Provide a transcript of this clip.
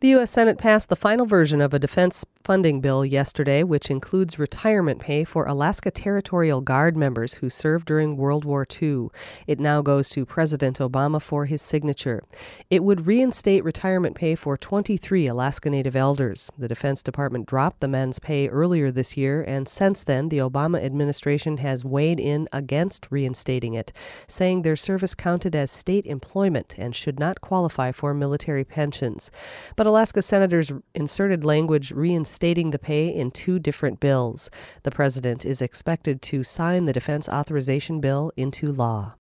The U.S. Senate passed the final version of a defense funding bill yesterday, which includes retirement pay for Alaska Territorial Guard members who served during World War II. It now goes to President Obama for his signature. It would reinstate retirement pay for 23 Alaska Native elders. The Defense Department dropped the men's pay earlier this year, and since then, the Obama administration has weighed in against reinstating it, saying their service counted as state employment and should not qualify for military pensions. But Alaska senators inserted language reinstating the pay in two different bills. The president is expected to sign the defense authorization bill into law.